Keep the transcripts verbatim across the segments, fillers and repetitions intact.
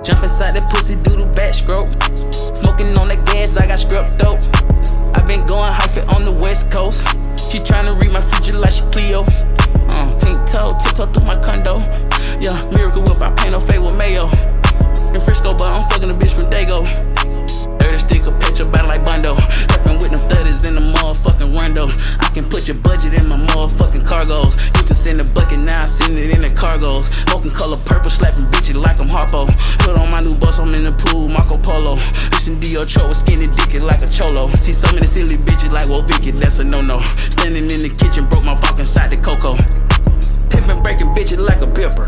Jump inside that pussy, do the backstroke. Smoking on that gas, I got scrub dope. I been going hyphen on the west coast. She tryna read my future like she Cleo. Uh, pink toe, tiptoe through my condo. Yeah, miracle whip, I paint no fade with mayo. In Frisco, but I'm fucking a bitch from Dago. Dirty sticker, picture battle like Bundo. Rapping with them thirties in the motherfucking rondo. I can put your budget in my motherfucking cargos. Used to send a bucket, now I send it in the cargos. Smoking color purple, slapping bitches like I'm Harpo. Put on my new bus, I'm in the pool, Marco Polo. Listen to your tro with skinny dicky like a cholo. See so many silly bitches like Whoa Vicky, that's a no-no. Standing in the kitchen, broke my fork inside the cocoa. Pimpin' breaking bitches like a pipper.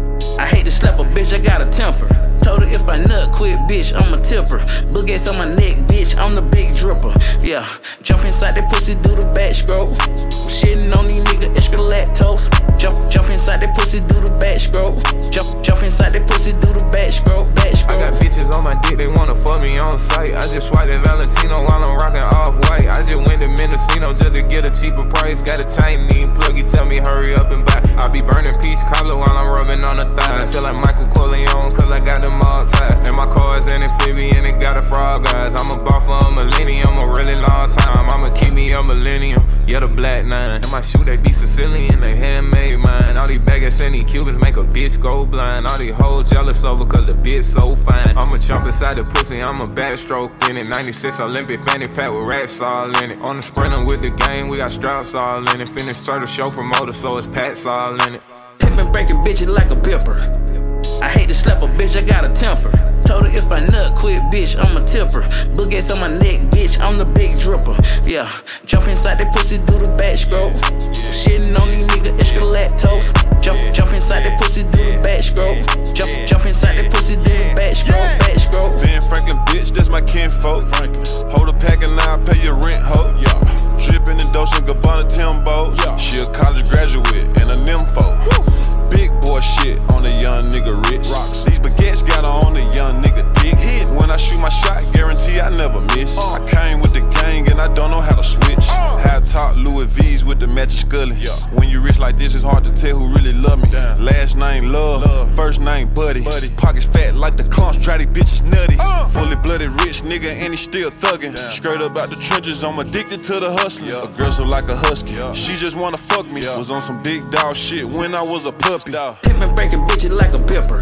I hate to slap a bitch, I got a temper. Told her if I nut quick, bitch, I'm a tipper. Boogies on my neck, bitch, I'm the big dripper. Yeah, jump inside that pussy, do the backstroke. Shitting on these niggas, extra lactose. Jump, jump inside that pussy, do the backstroke. Jump, jump inside that pussy, do the backstroke, backstroke. I got bitches on my dick, they wanna fuck me on sight. I just swiped at Valentino while I'm rocking off-white. I just went to Mendocino just to get a cheaper price. Got a Chinese plug, he tell me hurry up and buy. I be burning peach cobbler while I'm rubbing on the thigh. I feel like Michael Corleone, cause I got them all ties. And my car is an amphibian, it got a frog eyes. I'm a bar for a millennium, a really long time. I'ma keep me a millennium, yeah, the black nine. And my shoe, they be Sicilian, they handmade mine. All these baggers and these Cubans make a bitch go blind. All these hoes jealous over cause the bitch so fine. I'ma jump inside the pussy, I'm a backstroke in it. ninety-six Olympic fanny pack with rats all in it. On the sprinter with the game, we got straps all in it. Finish start a show promoter, so it's pats all in it. Pimpin' breaking bitches like a pipper. I hate to slap a bitch, I got a temper. Told her if I nut quick, bitch, I'm a tipper. Boogies on my neck, bitch, I'm the big dripper. Yeah, jump inside that pussy, do the backstroke. Shitting on these niggas, extra lactose. Jump, jump inside that pussy, do the backstroke. Jump, jump inside that pussy, do the backstroke, backstroke. Ben Franklin, bitch, that's my kinfolk. Franklin, hold a pack and now I pay your rent, ho. Yeah, drippin' in Dolce and Gabbana Timbo. Yeah, she a college graduate and a nympho. Woo. Big boy shit on a young nigga rich. Rocks. These baguettes got her on a young nigga dick. Hit. When I shoot my shot, guarantee I never miss. Uh. I came with the gang and I don't know how to switch. Uh. High top Louis V's with the matching scully. Yeah. When you rich like this, it's hard to tell who really love me. Damn. Last name love, love, first name buddy. buddy. Pockets fat like the clumps, drive these bitches nutty. Uh. Fully blooded rich nigga and he still thuggin'. Damn. Straight up out the trenches, I'm addicted to the hustling. Yeah. A girl so like a husky, yeah. She just wanna fuck me. Yeah. Was on some big dog shit when I was a puppy. Pimpin' breaking bitches like a pipper.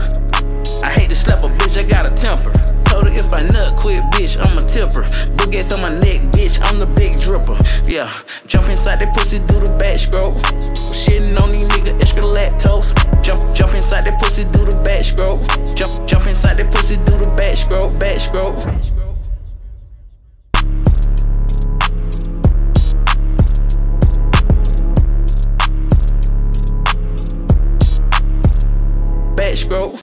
I hate to slap a bitch, I got a temper. Told her if I nut quick, bitch, I'm a tipper. Boogies on my neck, bitch, I'm the big dripper. Yeah, jump inside that pussy, do the backstroke. Shitting on these niggas, extra lactose. Jump, jump inside that pussy, do the backstroke. Jump, jump inside that pussy, do the backstroke, backstroke. Backstroke.